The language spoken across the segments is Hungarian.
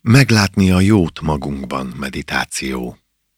Meglátni a jót magunkban meditáció.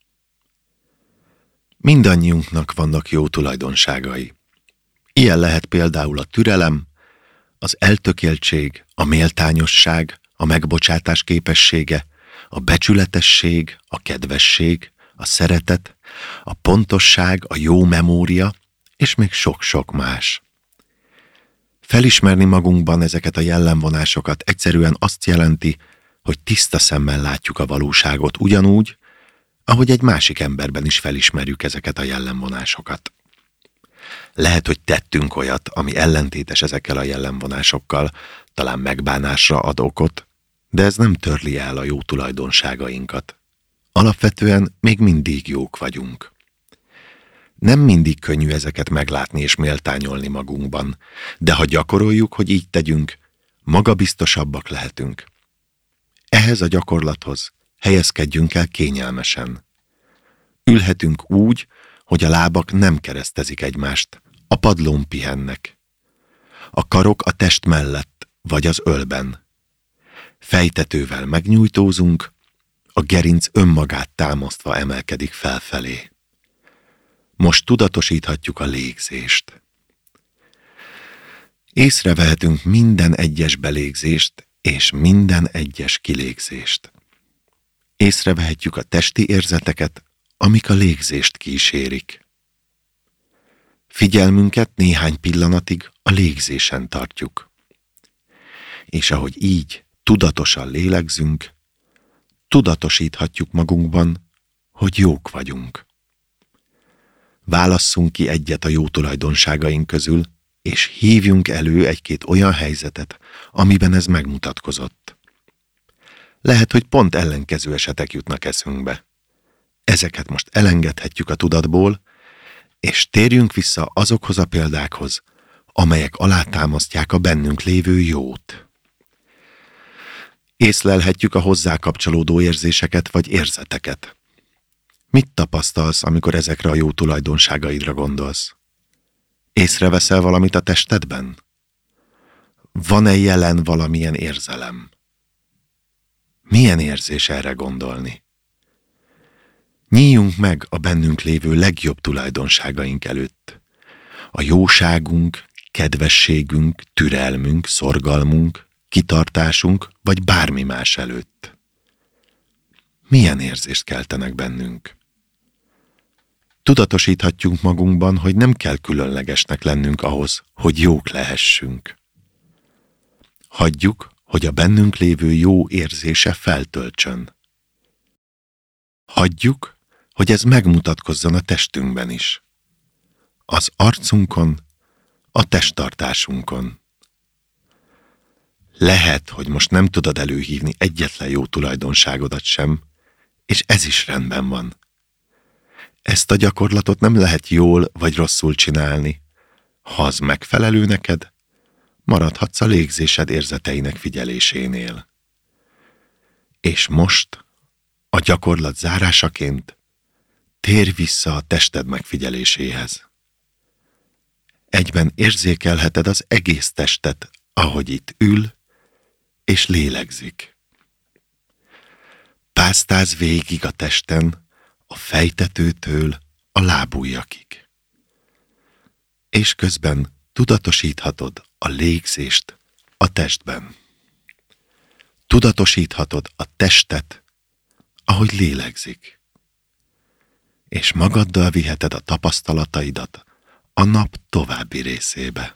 Mindannyiunknak vannak jó tulajdonságai. Ilyen lehet például a türelem, az eltökéltség, a méltányosság, a megbocsátás képessége, a becsületesség, a kedvesség, a szeretet, a pontosság, a jó memória, és még sok-sok más. Felismerni magunkban ezeket a jellemvonásokat egyszerűen azt jelenti, hogy tiszta szemmel látjuk a valóságot ugyanúgy, ahogy egy másik emberben is felismerjük ezeket a jellemvonásokat. Lehet, hogy tettünk olyat, ami ellentétes ezekkel a jellemvonásokkal, talán megbánásra ad okot, de ez nem törli el a jó tulajdonságainkat. Alapvetően még mindig jók vagyunk. Nem mindig könnyű ezeket meglátni és méltányolni magunkban, de ha gyakoroljuk, hogy így tegyünk, magabiztosabbak lehetünk. Ehhez a gyakorlathoz helyezkedjünk el kényelmesen. Ülhetünk úgy, hogy a lábak nem keresztezik egymást, a padlón pihennek. A karok a test mellett, vagy az ölben. Fejtetővel megnyújtózunk, a gerinc önmagát támasztva emelkedik felfelé. Most tudatosíthatjuk a légzést. Észrevehetünk minden egyes belégzést és minden egyes kilégzést. Észrevehetjük a testi érzeteket, amik a légzést kísérik. Figyelmünket néhány pillanatig a légzésen tartjuk. És ahogy így tudatosan lélegzünk, tudatosíthatjuk magunkban, hogy jók vagyunk. Válasszunk ki egyet a jó tulajdonságaink közül, és hívjunk elő egy-két olyan helyzetet, amiben ez megmutatkozott. Lehet, hogy pont ellenkező esetek jutnak eszünkbe. Ezeket most elengedhetjük a tudatból, és térjünk vissza azokhoz a példákhoz, amelyek alátámasztják a bennünk lévő jót. Észlelhetjük a hozzá kapcsolódó érzéseket vagy érzeteket. Mit tapasztalsz, amikor ezekre a jó tulajdonságaidra gondolsz? Észreveszel valamit a testedben? Van-e jelen valamilyen érzelem? Milyen érzés erre gondolni? Nyíljunk meg a bennünk lévő legjobb tulajdonságaink előtt. A jóságunk, kedvességünk, türelmünk, szorgalmunk, kitartásunk, vagy bármi más előtt. Milyen érzést keltenek bennünk? Tudatosíthatjuk magunkban, hogy nem kell különlegesnek lennünk ahhoz, hogy jók lehessünk. Hagyjuk, hogy a bennünk lévő jó érzése feltöltsön. Hagyjuk, hogy ez megmutatkozzon a testünkben is. Az arcunkon, a testtartásunkon. Lehet, hogy most nem tudod előhívni egyetlen jó tulajdonságodat sem, és ez is rendben van. Ezt a gyakorlatot nem lehet jól vagy rosszul csinálni. Ha az megfelelő neked, maradhatsz a légzésed érzeteinek figyelésénél. És most, a gyakorlat zárásaként, térj vissza a tested megfigyeléséhez. Egyben érzékelheted az egész testet, ahogy itt ül és lélegzik. Pásztáz végig a testen, a fejtetőtől a lábujjakig. És közben tudatosíthatod a légzést a testben. Tudatosíthatod a testet, ahogy lélegzik. És magaddal viheted a tapasztalataidat a nap további részébe.